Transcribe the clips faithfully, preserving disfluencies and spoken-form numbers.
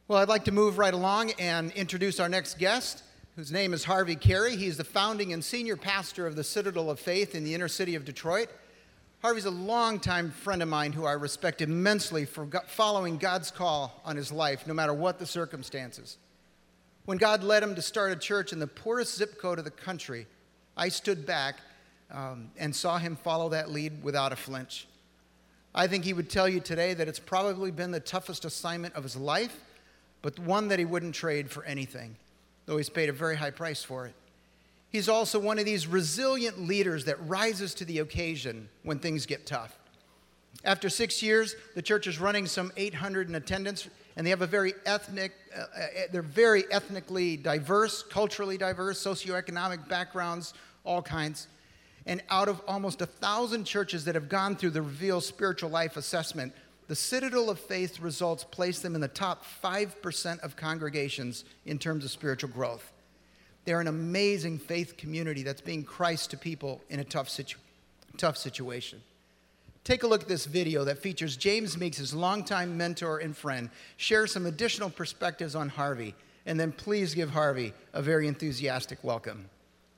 Well, I'd like to move right along and introduce our next guest, whose name is Harvey Carey. He's the founding and senior pastor of the Citadel of Faith in the inner city of Detroit. Harvey's a longtime friend of mine who I respect immensely for following God's call on his life, no matter what the circumstances. When God led him to start a church in the poorest zip code of the country, I stood back um, and saw him follow that lead without a flinch. I think he would tell you today that it's probably been the toughest assignment of his life, but one that he wouldn't trade for anything, though he's paid a very high price for it. He's also one of these resilient leaders that rises to the occasion when things get tough. After six years, the church is running some eight hundred in attendance, and they have a very ethnic, uh, they're very ethnically diverse, culturally diverse, socioeconomic backgrounds, all kinds. And out of almost a thousand churches that have gone through the Reveal Spiritual Life Assessment, the Citadel of Faith results place them in the top five percent of congregations in terms of spiritual growth. They're an amazing faith community that's being Christ to people in a tough, situ- tough situation. Take a look at this video that features James Meeks, his longtime mentor and friend, share some additional perspectives on Harvey, and then please give Harvey a very enthusiastic welcome.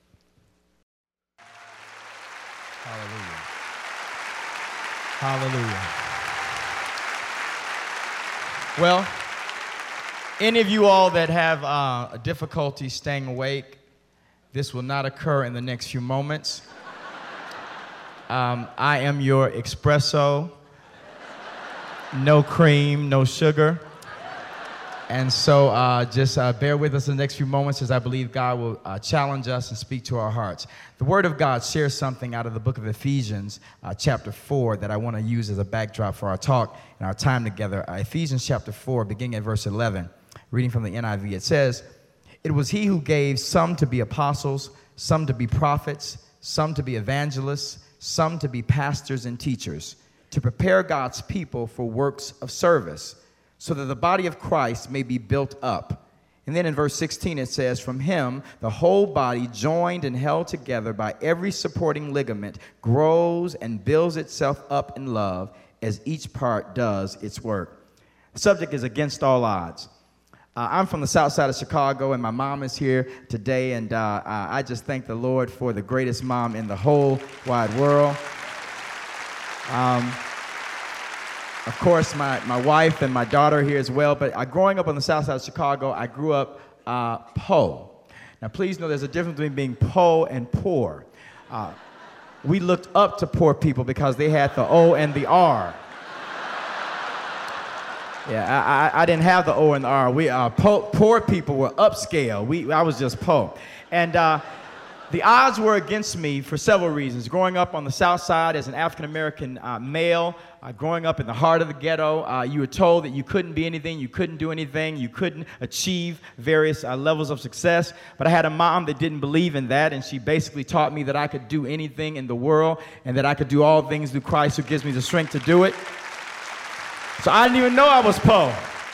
Hallelujah. Hallelujah. Well, any of you all that have uh, difficulty staying awake, this will not occur in the next few moments. Um, I am your espresso, no cream, no sugar. And so uh, just uh, bear with us in the next few moments as I believe God will uh, challenge us and speak to our hearts. The Word of God shares something out of the book of Ephesians, uh, chapter four, that I want to use as a backdrop for our talk and our time together. Uh, Ephesians chapter four, beginning at verse eleven, reading from the N I V. It says, "It was he who gave some to be apostles, some to be prophets, some to be evangelists, some to be pastors and teachers, to prepare God's people for works of service, so that the body of Christ may be built up." And then in verse sixteen it says, "From him the whole body, joined and held together by every supporting ligament, grows and builds itself up in love as each part does its work." The subject is against all odds. Uh, I'm from the south side of Chicago, and my mom is here today, and uh, I just thank the Lord for the greatest mom in the whole wide world. Um, Of course, my, my wife and my daughter here as well, but uh, growing up on the south side of Chicago, I grew up uh, po. Now, please know there's a difference between being po and poor. Uh, we looked up to poor people because they had the O and the R. Yeah, I, I, I didn't have the O and the R. We uh, po, poor people were upscale. We, I was just po. And uh, the odds were against me for several reasons. Growing up on the south side as an African-American uh, male, uh, growing up in the heart of the ghetto, uh, you were told that you couldn't be anything, you couldn't do anything, you couldn't achieve various uh, levels of success. But I had a mom that didn't believe in that, and she basically taught me that I could do anything in the world and that I could do all things through Christ who gives me the strength to do it. So I didn't even know I was po.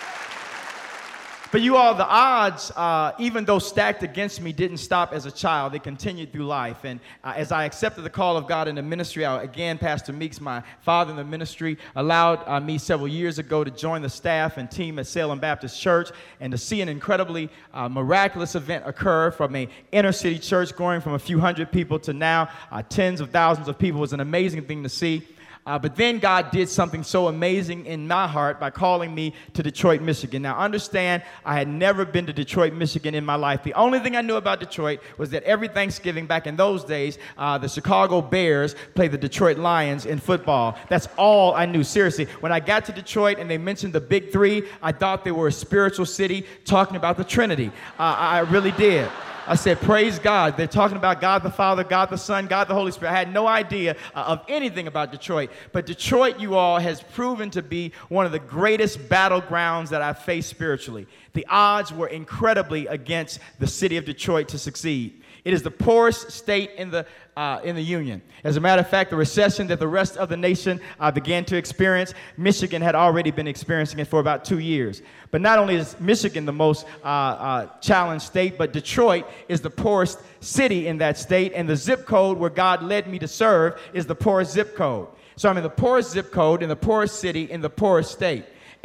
But you all, the odds, uh, even though stacked against me, didn't stop as a child. They continued through life. And uh, as I accepted the call of God in the ministry, I, again, Pastor Meeks, my father in the ministry, allowed uh, me several years ago to join the staff and team at Salem Baptist Church and to see an incredibly uh, miraculous event occur from a inner city church going from a few hundred people to now uh, tens of thousands of people was an amazing thing to see. Uh, but then God did something so amazing in my heart by calling me to Detroit, Michigan. Now, understand, I had never been to Detroit, Michigan in my life. The only thing I knew about Detroit was that every Thanksgiving back in those days, uh, the Chicago Bears played the Detroit Lions in football. That's all I knew, seriously. When I got to Detroit and they mentioned the Big Three, I thought they were a spiritual city talking about the Trinity. Uh, I really did. I said, praise God. They're talking about God the Father, God the Son, God the Holy Spirit. I had no idea uh, of anything about Detroit. But Detroit, you all, has proven to be one of the greatest battlegrounds that I've faced spiritually. The odds were incredibly against the city of Detroit to succeed. It is the poorest state in the uh, in the union. As a matter of fact, the recession that the rest of the nation uh, began to experience, Michigan had already been experiencing it for about two years. But not only is Michigan the most uh, uh, challenged state, but Detroit is the poorest city in that state, and the zip code where God led me to serve is the poorest zip code. So I'm in the poorest zip code in the poorest city in the poorest state.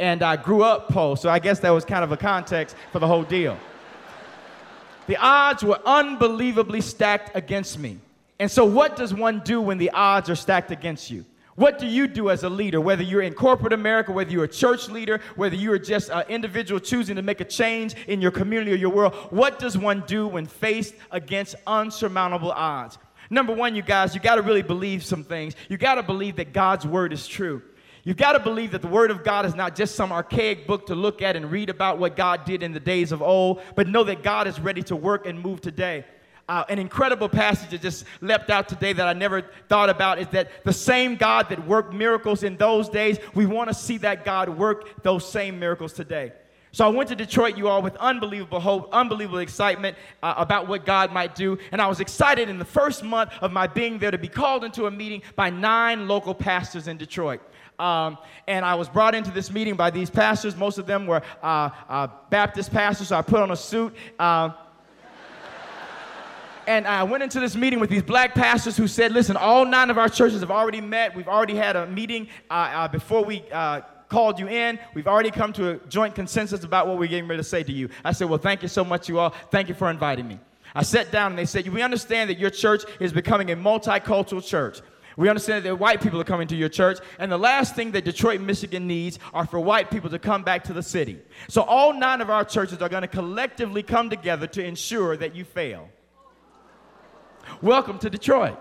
and I grew up poor, so I guess that was kind of a context for the whole deal. The odds were unbelievably stacked against me. And so what does one do when the odds are stacked against you? What do you do as a leader, whether you're in corporate America, whether you're a church leader, whether you're just an individual choosing to make a change in your community or your world? What does one do when faced against unsurmountable odds? Number one, you guys, you got to really believe some things. You got to believe that God's word is true. You've got to believe that the Word of God is not just some archaic book to look at and read about what God did in the days of old, but know that God is ready to work and move today. Uh, an incredible passage that just leapt out today that I never thought about is that the same God that worked miracles in those days, we want to see that God work those same miracles today. So I went to Detroit, you all, with unbelievable hope, unbelievable excitement uh, about what God might do. And I was excited in the first month of my being there to be called into a meeting by nine local pastors in Detroit. Um, and I was brought into this meeting by these pastors. Most of them were uh, uh, Baptist pastors, so I put on a suit. Uh, and I went into this meeting with these black pastors who said, listen, all nine of our churches have already met. We've already had a meeting uh, uh, before we uh, called you in. We've already come to a joint consensus about what we're getting ready to say to you. I said, well, thank you so much, you all. Thank you for inviting me. I sat down and they said, we understand that your church is becoming a multicultural church. We understand that white people are coming to your church, and the last thing that Detroit, Michigan needs are for white people to come back to the city. So all nine of our churches are going to collectively come together to ensure that you fail. Welcome to Detroit.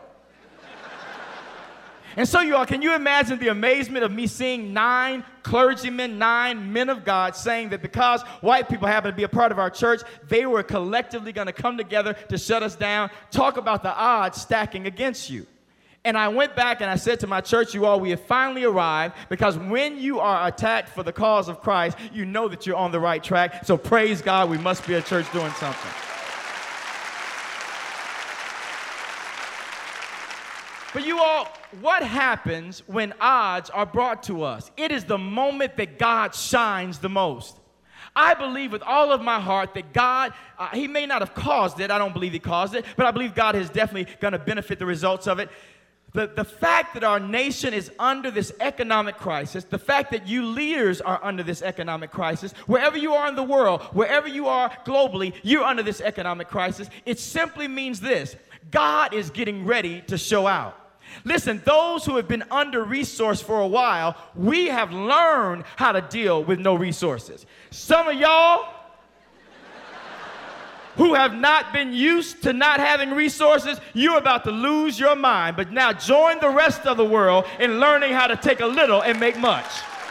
And so you all, can you imagine the amazement of me seeing nine clergymen, nine men of God saying that because white people happen to be a part of our church, they were collectively going to come together to shut us down, talk about the odds stacking against you. And I went back and I said to my church, you all, we have finally arrived, because when you are attacked for the cause of Christ, you know that you're on the right track. So praise God, we must be a church doing something. But you all, what happens when odds are brought to us? It is the moment that God shines the most. I believe with all of my heart that God, uh, he may not have caused it. I don't believe he caused it, but I believe God is definitely going to benefit the results of it. The, the fact that our nation is under this economic crisis, the fact that you leaders are under this economic crisis, wherever you are in the world, wherever you are globally, you're under this economic crisis. It simply means this: God is getting ready to show out. Listen, those who have been under-resourced for a while, we have learned how to deal with no resources. Some of y'all who have not been used to not having resources, you're about to lose your mind. But now join the rest of the world in learning how to take a little and make much.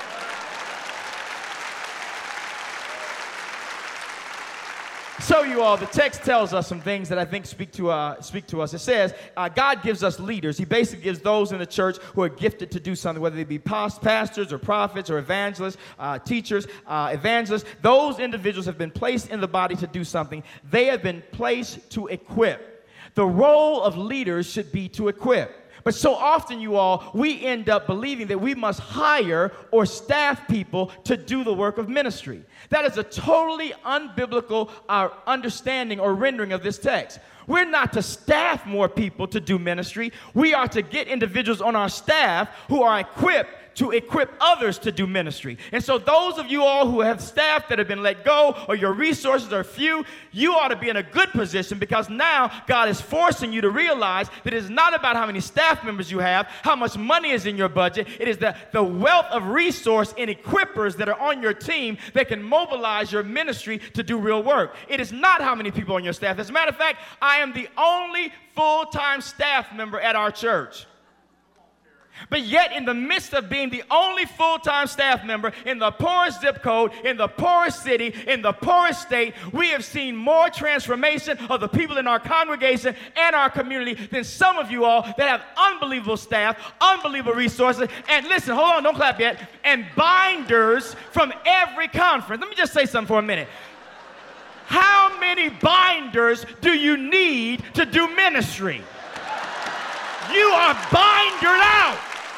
So you all, the text tells us some things that I think speak to, uh, speak to us. It says, uh, God gives us leaders. He basically gives those in the church who are gifted to do something, whether they be pastors or prophets or evangelists, uh, teachers, uh, evangelists. Those individuals have been placed in the body to do something. They have been placed to equip. The role of leaders should be to equip. But so often, you all, we end up believing that we must hire or staff people to do the work of ministry. That is a totally unbiblical uh, understanding or rendering of this text. We're not to staff more people to do ministry. We are to get individuals on our staff who are equipped to equip others to do ministry. And so those of you all who have staff that have been let go, or your resources are few, you ought to be in a good position, because now God is forcing you to realize that it is not about how many staff members you have, how much money is in your budget. It is the, the wealth of resource and equippers that are on your team that can mobilize your ministry to do real work. It is not how many people on your staff. As a matter of fact, I am the only full-time staff member at our church. But yet, in the midst of being the only full-time staff member in the poorest zip code, in the poorest city, in the poorest state, we have seen more transformation of the people in our congregation and our community than some of you all that have unbelievable staff, unbelievable resources, and listen, hold on, don't clap yet, and binders from every conference. Let me just say something for a minute. How many binders do you need to do ministry? You are bindered out.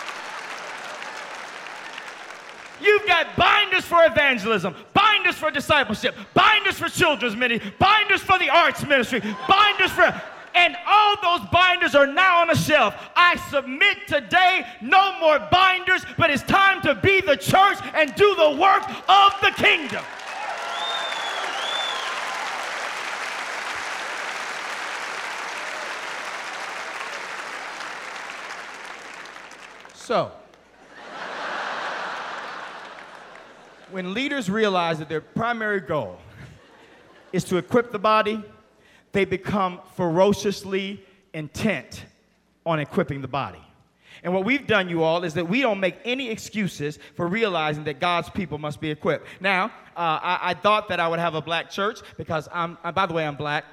You've got binders for evangelism, binders for discipleship, binders for children's ministry, binders for the arts ministry, binders for... And all those binders are now on the shelf. I submit today, no more binders, but it's time to be the church and do the work of the kingdom. So, when leaders realize that their primary goal is to equip the body, they become ferociously intent on equipping the body. And what we've done, you all, is that we don't make any excuses for realizing that God's people must be equipped. Now, uh, I, I thought that I would have a black church because I'm, uh, by the way, I'm black.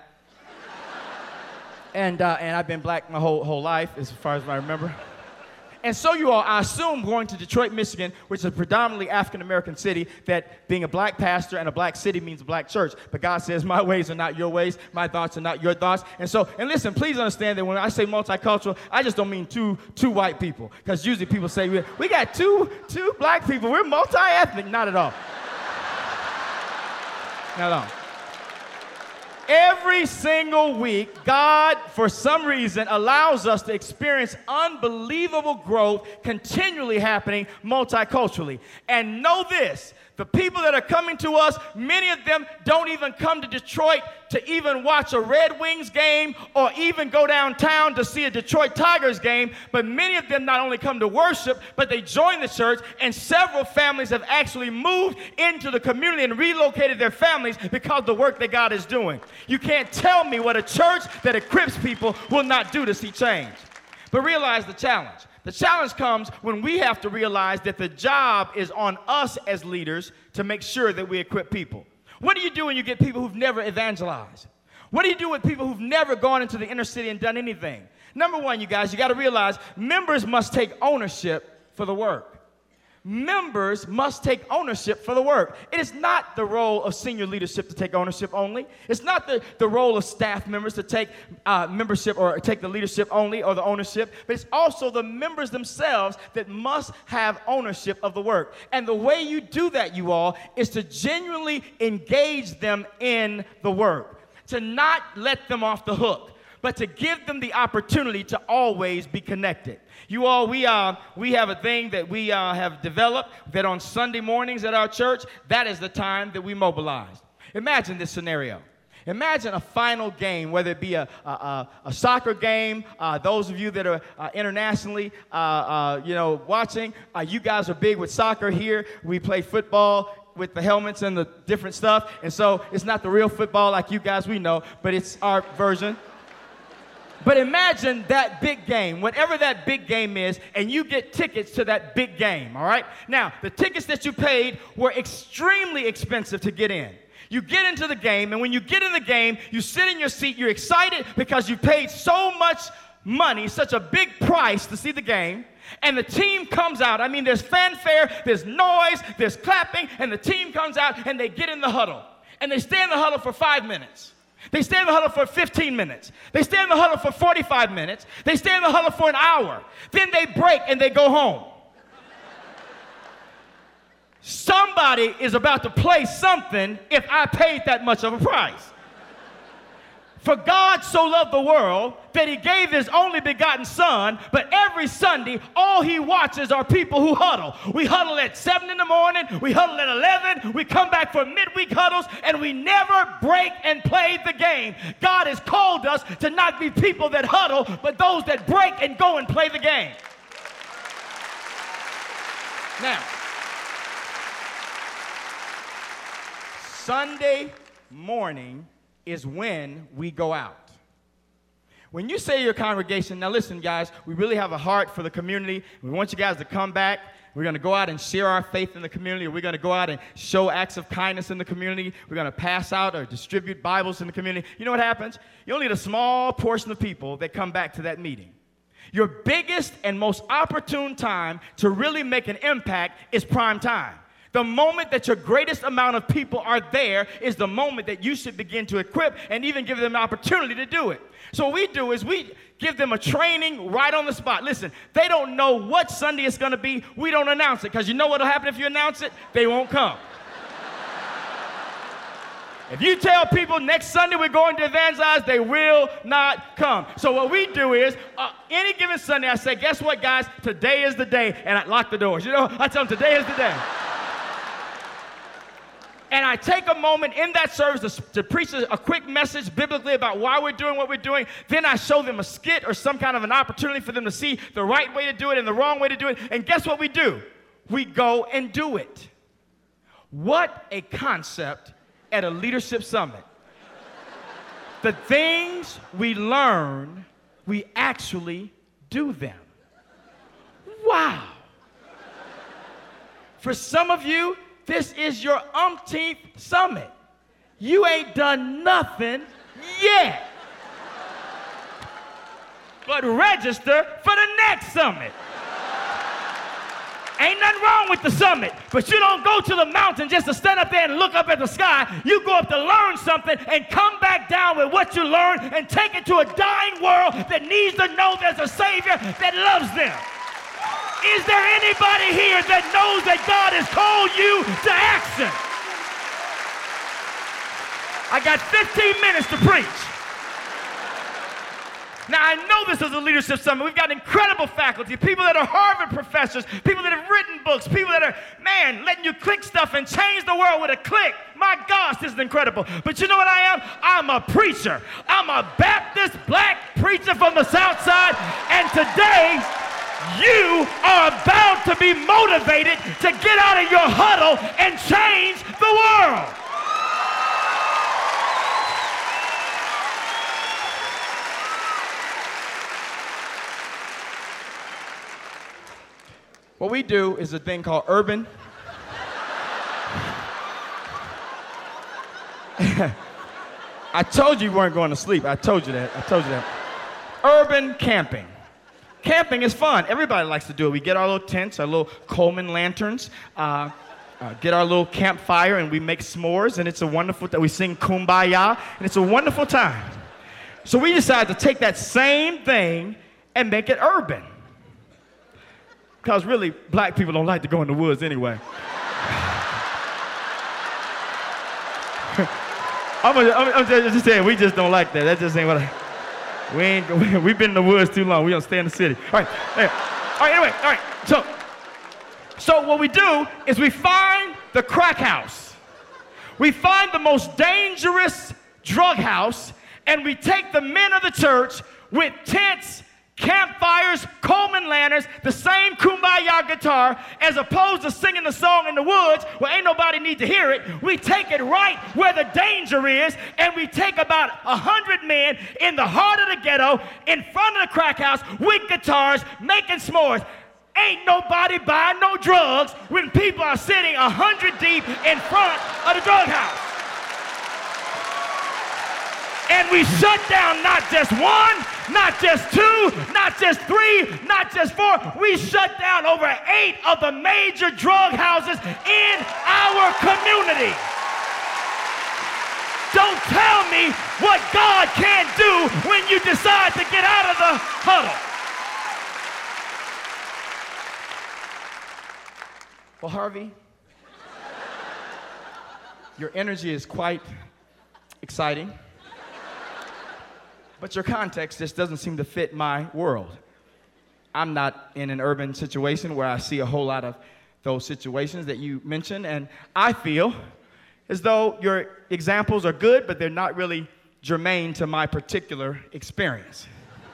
and, uh, and I've been black my whole, whole life, as far as I remember. And so you all, I assume going to Detroit, Michigan, which is a predominantly African-American city, that being a black pastor and a black city means a black church. But God says, my ways are not your ways, my thoughts are not your thoughts. And so, and listen, please understand that when I say multicultural, I just don't mean two, two white people. Because usually people say, we, we got two, two black people, we're multi-ethnic. Not at all. Not at all. Every single week, God, for some reason, allows us to experience unbelievable growth continually happening multiculturally. And know this, the people that are coming to us, many of them don't even come to Detroit to even watch a Red Wings game or even go downtown to see a Detroit Tigers game, but many of them not only come to worship, but they join the church, and several families have actually moved into the community and relocated their families because of the work that God is doing. You can't tell me what a church that equips people will not do to see change. But realize the challenge. The challenge comes when we have to realize that the job is on us as leaders to make sure that we equip people. What do you do when you get people who've never evangelized? What do you do with people who've never gone into the inner city and done anything? Number one, you guys, you got to realize members must take ownership for the work. Members must take ownership for the work. It is not the role of senior leadership to take ownership only. It's not the, the role of staff members to take uh, membership or take the leadership only or the ownership, but it's also the members themselves that must have ownership of the work. And the way you do that, you all, is to genuinely engage them in the work, to not let them off the hook, but to give them the opportunity to always be connected. You all, we, uh, we have a thing that we uh, have developed that on Sunday mornings at our church, that is the time that we mobilize. Imagine this scenario. Imagine a final game, whether it be a, a, a, a soccer game. Uh, those of you that are uh, internationally, uh, uh, you know, watching, uh, you guys are big with soccer here. We play football with the helmets and the different stuff. And so it's not the real football like you guys we know, but it's our version. But imagine that big game, whatever that big game is, and you get tickets to that big game, all right? Now, the tickets that you paid were extremely expensive to get in. You get into the game, and when you get in the game, you sit in your seat, you're excited because you paid so much money, such a big price to see the game, and the team comes out. I mean, there's fanfare, there's noise, there's clapping, and the team comes out, and they get in the huddle. And they stay in the huddle for five minutes. They stay in the huddle for fifteen minutes. They stay in the huddle for forty-five minutes. They stay in the huddle for an hour. Then they break and they go home. Somebody is about to play something if I paid that much of a price. For God so loved the world that he gave his only begotten son, but every Sunday, all he watches are people who huddle. We huddle at seven in the morning, we huddle at eleven, we come back for midweek huddles, and we never break and play the game. God has called us to not be people that huddle, but those that break and go and play the game. Now, Sunday morning is when we go out. When you say to your congregation, now listen, guys, we really have a heart for the community. We want you guys to come back. We're going to go out and share our faith in the community. We're going to go out and show acts of kindness in the community. We're going to pass out or distribute Bibles in the community. You know what happens? You only need a small portion of people that come back to that meeting. Your biggest and most opportune time to really make an impact is prime time. The moment that your greatest amount of people are there is the moment that you should begin to equip and even give them an opportunity to do it. So what we do is we give them a training right on the spot. Listen, they don't know what Sunday it's going to be. We don't announce it because you know what will happen if you announce it? They won't come. If you tell people next Sunday we're going to evangelize, they will not come. So what we do is, uh, any given Sunday, I say, guess what, guys? Today is the day, and I lock the doors. You know, I tell them today is the day. And I take a moment in that service to, to preach a, a quick message biblically about why we're doing what we're doing. Then I show them a skit or some kind of an opportunity for them to see the right way to do it and the wrong way to do it. And guess what we do? We go and do it. What a concept at a leadership summit. The things we learn, we actually do them. Wow. For some of you, this is your umpteenth summit. You ain't done nothing yet. But register for the next summit. Ain't nothing wrong with the summit, but you don't go to the mountain just to stand up there and look up at the sky. You go up to learn something and come back down with what you learned and take it to a dying world that needs to know there's a Savior that loves them. Is there anybody here that knows that God has called you to action? I got fifteen minutes to preach. Now, I know this is a leadership summit. We've got incredible faculty, people that are Harvard professors, people that have written books, people that are, man, letting you click stuff and change the world with a click. My gosh, this is incredible. But you know what I am? I'm a preacher. I'm a Baptist black preacher from the South Side. And today, you are about to be motivated to get out of your huddle and change the world. What we do is a thing called urban. I told you you weren't going to sleep. I told you that. I told you that. Urban camping. Camping is fun. Everybody likes to do it. We get our little tents, our little Coleman lanterns, uh, uh, get our little campfire, and we make s'mores, and it's a wonderful, we sing Kumbaya, and it's a wonderful time. So we decided to take that same thing and make it urban. Because really, black people don't like to go in the woods anyway. I'm, gonna, I'm, I'm just saying, we just don't like that. That just ain't what I... We ain't, we've been in the woods too long. We don't stay in the city. All right, anyway, all right, anyway, all right. So, so what we do is we find the crack house. We find the most dangerous drug house, and we take the men of the church with tents, campfires, Coleman lanterns, the same Kumbaya guitar, as opposed to singing the song in the woods where ain't nobody need to hear it. We take it right where the danger is, and we take about a hundred men in the heart of the ghetto, in front of the crack house, with guitars, making s'mores. Ain't nobody buying no drugs when people are sitting a hundred deep in front of the drug house. And we shut down not just one, not just two, not just three, not just four. We shut down over eight of the major drug houses in our community. Don't tell me what God can't do when you decide to get out of the huddle. Well, Harvey, your energy is quite exciting. But your context just doesn't seem to fit my world. I'm not in an urban situation where I see a whole lot of those situations that you mentioned, and I feel as though your examples are good, but they're not really germane to my particular experience.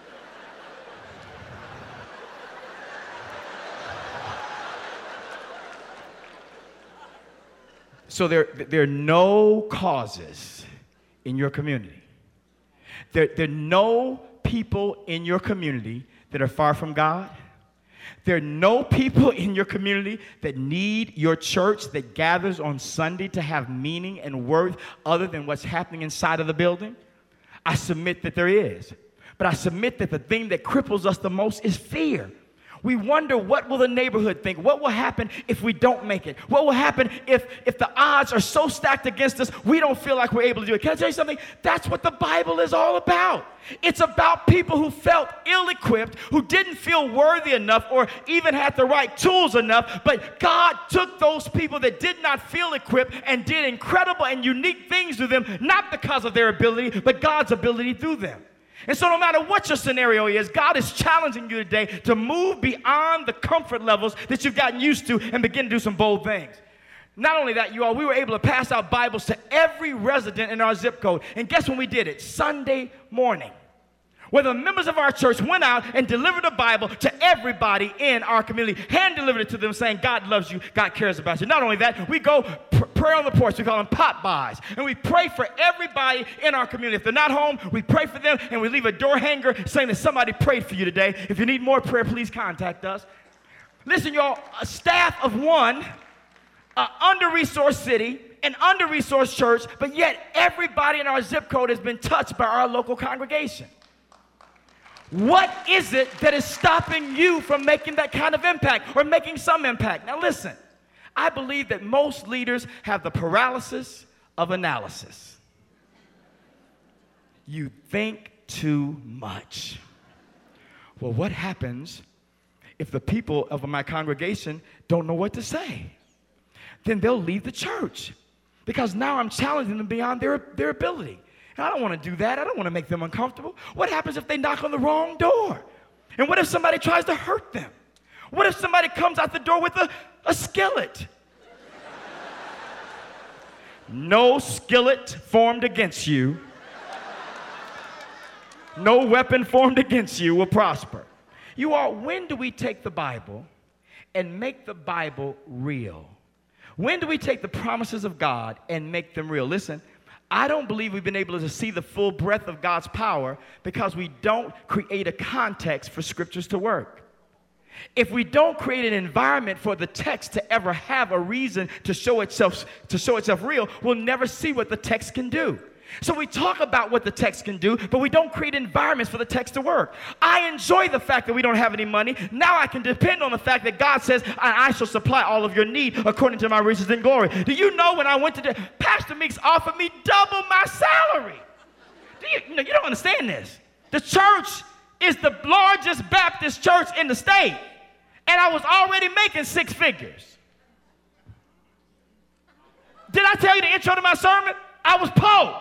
So there, there are no causes in your community. There, there are no people in your community that are far from God. There are no people in your community that need your church that gathers on Sunday to have meaning and worth other than what's happening inside of the building. I submit that there is. But I submit that the thing that cripples us the most is fear. we wonder, what will the neighborhood think? What will happen if we don't make it? What will happen if, if the odds are so stacked against us, we don't feel like we're able to do it? Can I tell you something? That's what the Bible is all about. It's about people who felt ill-equipped, who didn't feel worthy enough or even had the right tools enough, but God took those people that did not feel equipped and did incredible and unique things to them, not because of their ability, but God's ability through them. And so no matter what your scenario is, God is challenging you today to move beyond the comfort levels that you've gotten used to and begin to do some bold things. Not only that, you all, we were able to pass out Bibles to every resident in our zip code. And guess when we did it? Sunday morning, where the members of our church went out and delivered a Bible to everybody in our community, hand delivered it to them saying, God loves you, God cares about you. Not only that, we go pr- pray on the porch. We call them pop-bys. And we pray for everybody in our community. If they're not home, we pray for them, and we leave a door hanger saying that somebody prayed for you today. If you need more prayer, please contact us. Listen, y'all, a staff of one, an under-resourced city, an under-resourced church, but yet everybody in our zip code has been touched by our local congregation. What is it that is stopping you from making that kind of impact or making some impact? Now listen, I believe that most leaders have the paralysis of analysis. You think too much. Well, what happens if the people of my congregation don't know what to say? Then they'll leave the church because now I'm challenging them beyond their, their ability. And I don't want to do that. I don't want to make them uncomfortable. What happens if they knock on the wrong door? And what if somebody tries to hurt them? What if somebody comes out the door with a, a skillet? No skillet formed against you. No weapon formed against you will prosper. You all, when do we take the Bible and make the Bible real? When do we take the promises of God and make them real? Listen, I don't believe we've been able to see the full breadth of God's power because we don't create a context for scriptures to work. If we don't create an environment for the text to ever have a reason to show itself, to show itself real, we'll never see what the text can do. So we talk about what the text can do, but we don't create environments for the text to work. I enjoy the fact that we don't have any money. Now I can depend on the fact that God says, I, I shall supply all of your need according to my riches and glory. Do you know when I went to the, Pastor Meeks offered me double my salary? Do you, you know, you don't understand this. The church is the largest Baptist church in the state, and I was already making six figures. Did I tell you the intro to my sermon? I was poor.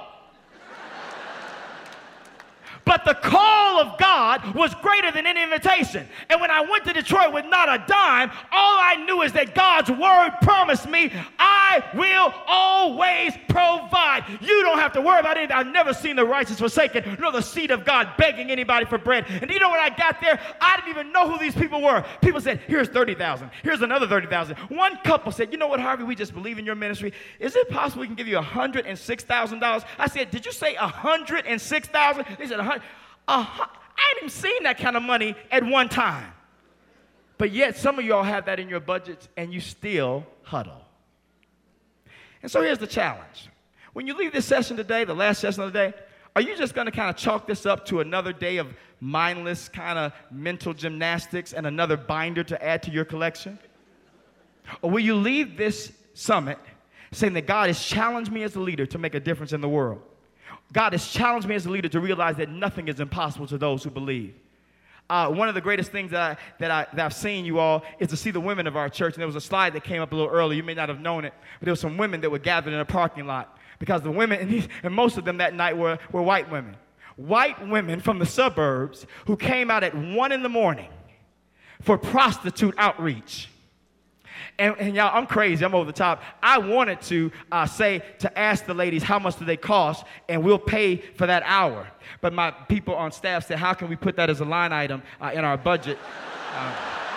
But the call of God was greater than any invitation. And when I went to Detroit with not a dime, all I knew is that God's word promised me, I will always provide. You don't have to worry about it. I've never seen the righteous forsaken, nor the seed of God begging anybody for bread. And you know when I got there, I didn't even know who these people were. People said, here's thirty thousand. Here's another thirty thousand. One couple said, you know what, Harvey, we just believe in your ministry. Is it possible we can give you one hundred six thousand dollars? I said, did you say one hundred six thousand dollars? They said, one hundred. Uh, I ain't even seen that kind of money at one time. But yet some of y'all have that in your budgets and you still huddle. And so here's the challenge. When you leave this session today, the last session of the day, are you just going to kind of chalk this up to another day of mindless kind of mental gymnastics and another binder to add to your collection? Or will you leave this summit saying that God has challenged me as a leader to make a difference in the world? God has challenged me as a leader to realize that nothing is impossible to those who believe. Uh, one of the greatest things that, I, that, I, that I've seen, you all, is to see the women of our church. And there was a slide that came up a little earlier. You may not have known it, but there were some women that were gathered in a parking lot because the women, and, these, and most of them that night were, were white women. White women from the suburbs who came out at one in the morning for prostitute outreach. And, and y'all, I'm crazy. I'm over the top. I wanted to uh, say, to ask the ladies, how much do they cost, and we'll pay for that hour. But my people on staff said, how can we put that as a line item uh, in our budget? Uh,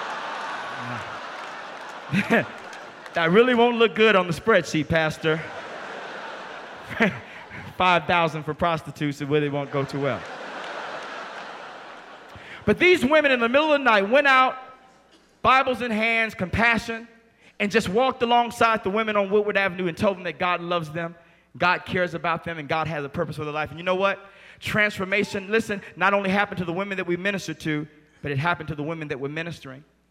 uh, that really won't look good on the spreadsheet, Pastor. five thousand dollars for prostitutes, it really won't go too well. But these women in the middle of the night went out, Bibles in hands, compassion, and just walked alongside the women on Woodward Avenue and told them that God loves them, God cares about them, and God has a purpose for their life. And you know what? Transformation, listen, not only happened to the women that we ministered to, but it happened to the women that we're ministering.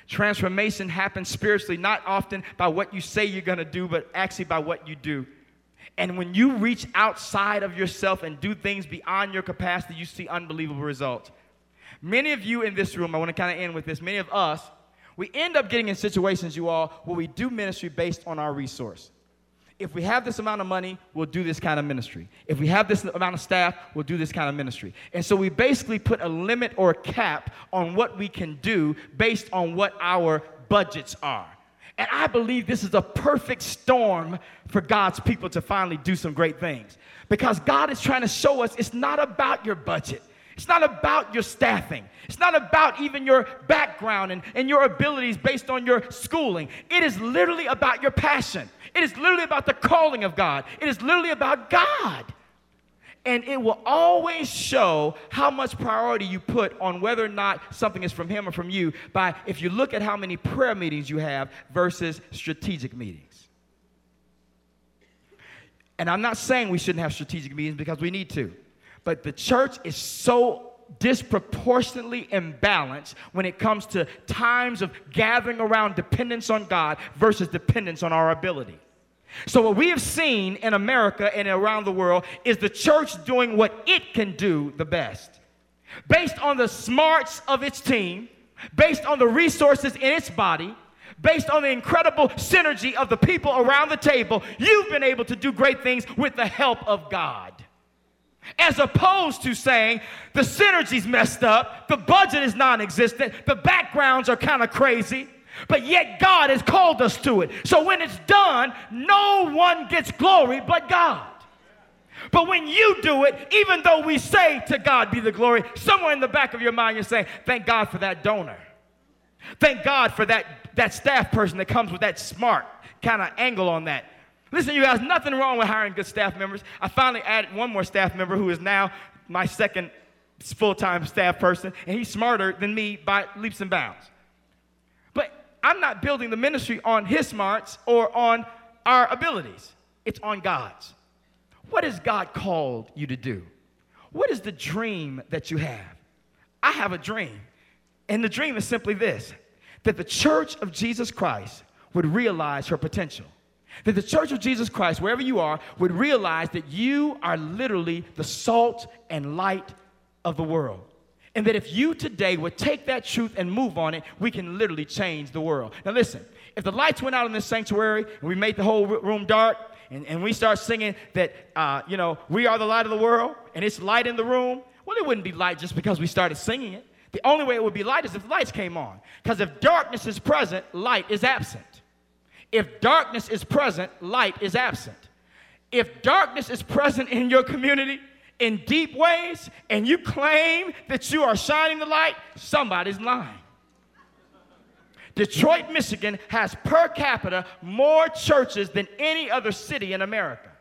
Transformation happens spiritually, not often by what you say you're going to do, but actually by what you do. And when you reach outside of yourself and do things beyond your capacity, you see unbelievable results. Many of you in this room, I want to kind of end with this, many of us, we end up getting in situations, you all, where we do ministry based on our resource. If we have this amount of money, we'll do this kind of ministry. If we have this amount of staff, we'll do this kind of ministry. And so we basically put a limit or a cap on what we can do based on what our budgets are. And I believe this is a perfect storm for God's people to finally do some great things. Because God is trying to show us it's not about your budget. It's not about your staffing. It's not about even your background and, and your abilities based on your schooling. It is literally about your passion. It is literally about the calling of God. It is literally about God. And it will always show how much priority you put on whether or not something is from him or from you by if you look at how many prayer meetings you have versus strategic meetings. And I'm not saying we shouldn't have strategic meetings because we need to. But the church is so disproportionately imbalanced when it comes to times of gathering around dependence on God versus dependence on our ability. So what we have seen in America and around the world is the church doing what it can do the best. Based on the smarts of its team, based on the resources in its body, based on the incredible synergy of the people around the table, you've been able to do great things with the help of God. As opposed to saying the synergy's messed up, the budget is non-existent, the backgrounds are kind of crazy, but yet God has called us to it. So when it's done, no one gets glory but God. But when you do it, even though we say to God be the glory, somewhere in the back of your mind you're saying, thank God for that donor. Thank God for that, that staff person that comes with that smart kind of angle on that. Listen, you guys, nothing wrong with hiring good staff members. I finally added one more staff member who is now my second full-time staff person, and he's smarter than me by leaps and bounds. But I'm not building the ministry on his smarts or on our abilities. It's on God's. What has God called you to do? What is the dream that you have? I have a dream, and the dream is simply this, that the church of Jesus Christ would realize her potential. That the church of Jesus Christ, wherever you are, would realize that you are literally the salt and light of the world. And that if you today would take that truth and move on it, we can literally change the world. Now listen, if the lights went out in this sanctuary and we made the whole room dark and, and we start singing that, uh, you know, we are the light of the world and it's light in the room, well, it wouldn't be light just because we started singing it. The only way it would be light is if the lights came on. Because if darkness is present, light is absent. If darkness is present, light is absent. If darkness is present in your community in deep ways, and you claim that you are shining the light, somebody's lying. Detroit, Michigan has per capita more churches than any other city in America.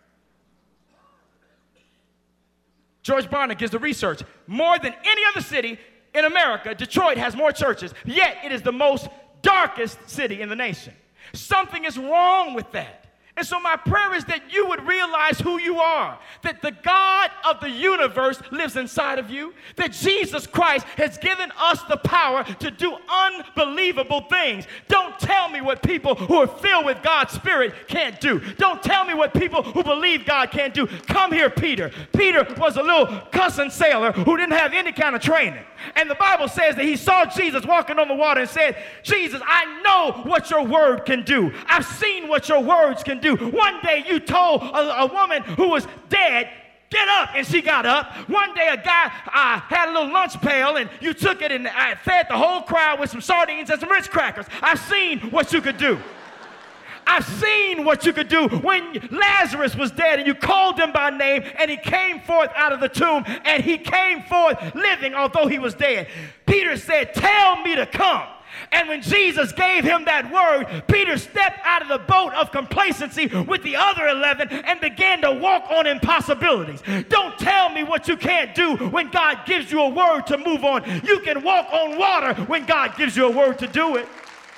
George Barna gives the research. More than any other city in America, Detroit has more churches, yet it is the most darkest city in the nation. Something is wrong with that. And so my prayer is that you would realize who you are, that the God of the universe lives inside of you, that Jesus Christ has given us the power to do unbelievable things. Don't tell me what people who are filled with God's Spirit can't do. Don't tell me what people who believe God can't do. Come here, Peter. Peter was a little cussing sailor who didn't have any kind of training. And the Bible says that he saw Jesus walking on the water and said, Jesus, I know what your word can do. I've seen what your words can do. One day you told a, a woman who was dead, get up, and she got up. One day a guy uh, had a little lunch pail, and you took it and uh, fed the whole crowd with some sardines and some Ritz crackers. I've seen what you could do. I've seen what you could do when Lazarus was dead and you called him by name and he came forth out of the tomb and he came forth living although he was dead. Peter said, tell me to come. And when Jesus gave him that word, Peter stepped out of the boat of complacency with the other eleven and began to walk on impossibilities. Don't tell me what you can't do when God gives you a word to move on. You can walk on water when God gives you a word to do it.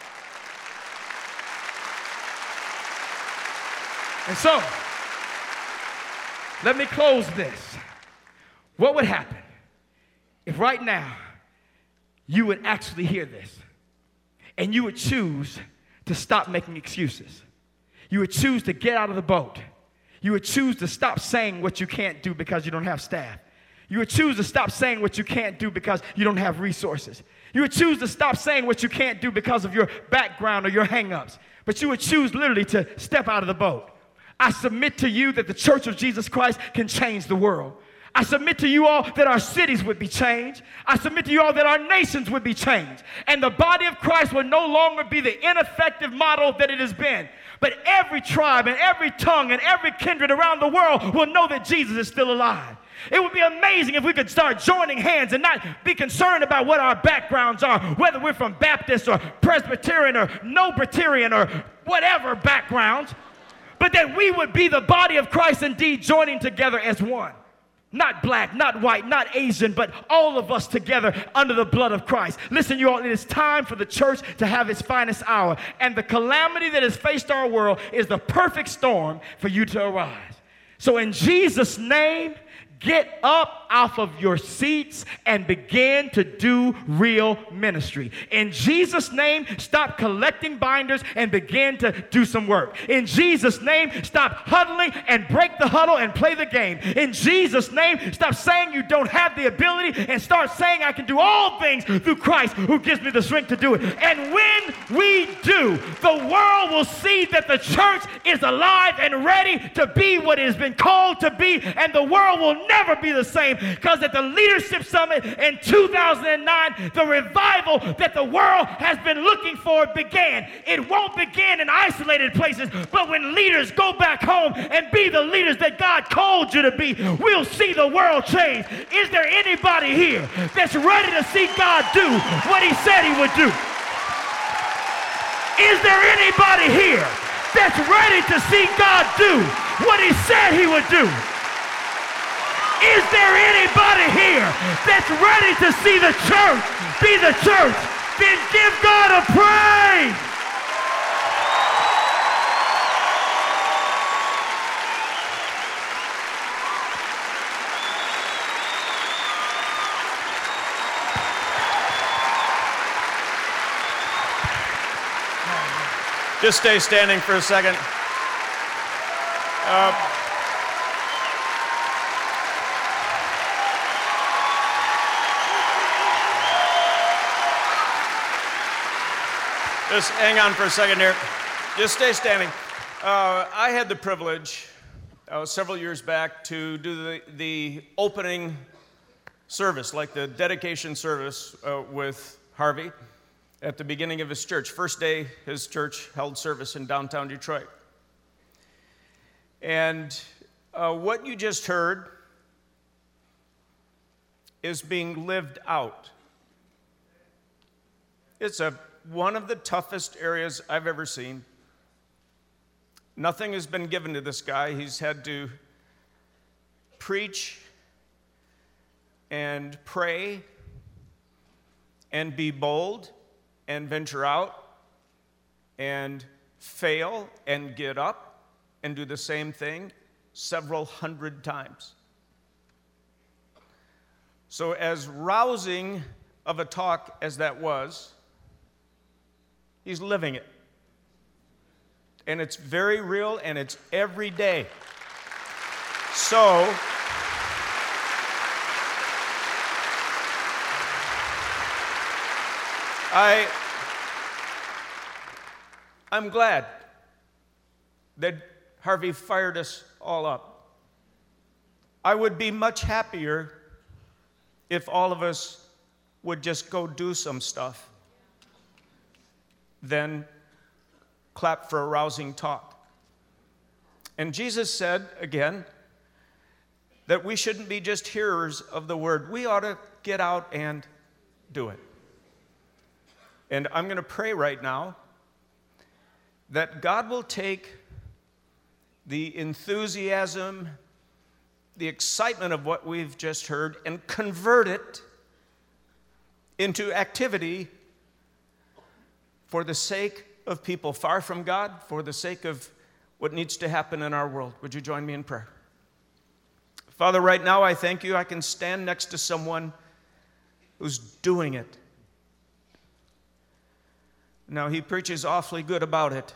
And so, let me close this. What would happen if right now you would actually hear this? and you would choose to stop making excuses. You would choose to get out of the boat. You would choose to stop saying what you can't do because you don't have staff. You would choose to stop saying what you can't do because you don't have resources. You would choose to stop saying what you can't do because of your background or your hang-ups. But you would choose literally to step out of the boat. I submit to you that the Church of Jesus Christ can change the world. I submit to you all that our cities would be changed. I submit to you all that our nations would be changed. And the body of Christ will no longer be the ineffective model that it has been. But every tribe and every tongue and every kindred around the world will know that Jesus is still alive. It would be amazing if we could start joining hands and not be concerned about what our backgrounds are, whether we're from Baptist or Presbyterian or no Presbyterian or whatever backgrounds, but that we would be the body of Christ indeed joining together as one. Not black, not white, not Asian, but all of us together under the blood of Christ. Listen, you all, it is time for the church to have its finest hour. And the calamity that has faced our world is the perfect storm for you to arise. So in Jesus' name, get up off of your seats and begin to do real ministry. In Jesus' name, stop collecting binders and begin to do some work. In Jesus' name, stop huddling and break the huddle and play the game. In Jesus' name, stop saying you don't have the ability and start saying I can do all things through Christ who gives me the strength to do it. And when we do, the world will see that the church is alive and ready to be what it has been called to be, and the world will never be the same. Because at the Leadership Summit in two thousand nine, the revival that the world has been looking for began. It won't begin in isolated places, but when leaders go back home and be the leaders that God called you to be, we'll see the world change. Is there anybody here that's ready to see God do what he said he would do? Is there anybody here that's ready to see God do what he said he would do? Is there anybody here that's ready to see the church be the church? Then give God a praise. Just stay standing for a second. Uh, Just hang on for a second here. Just stay standing. Uh, I had the privilege uh, several years back to do the, the opening service, like the dedication service uh, with Harvey at the beginning of his church. First day his church held service in downtown Detroit. And uh, what you just heard is being lived out. It's a one of the toughest areas I've ever seen. Nothing has been given to this guy. He's had to preach and pray and be bold and venture out and fail and get up and do the same thing several hundred times. So as rousing of a talk as that was, he's living it. And it's very real, and it's every day. So, I, I'm glad that Harvey fired us all up. I would be much happier if all of us would just go do some stuff than clap for a rousing talk. And Jesus said, again, that we shouldn't be just hearers of the word. We ought to get out and do it. And I'm going to pray right now that God will take the enthusiasm, the excitement of what we've just heard, and convert it into activity for the sake of people far from God, for the sake of what needs to happen in our world. Would you join me in prayer? Father, right now I thank you I can stand next to someone who's doing it. Now, he preaches awfully good about it,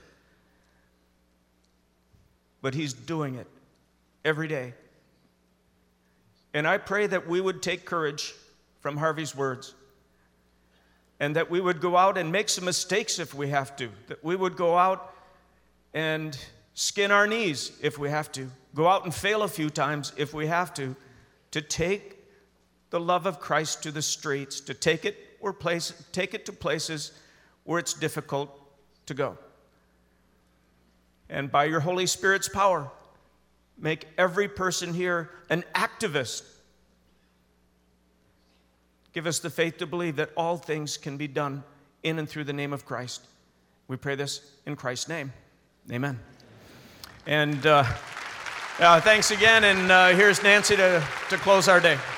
but he's doing it every day. And I pray that we would take courage from Harvey's words, and that we would go out and make some mistakes if we have to, that we would go out and skin our knees if we have to, go out and fail a few times if we have to, to take the love of Christ to the streets, to take it or place, take it to places where it's difficult to go. And by your Holy Spirit's power, make every person here an activist. Give us the faith to believe that all things can be done in and through the name of Christ. We pray this in Christ's name. Amen. And uh, uh, thanks again, and uh, here's Nancy to, to close our day.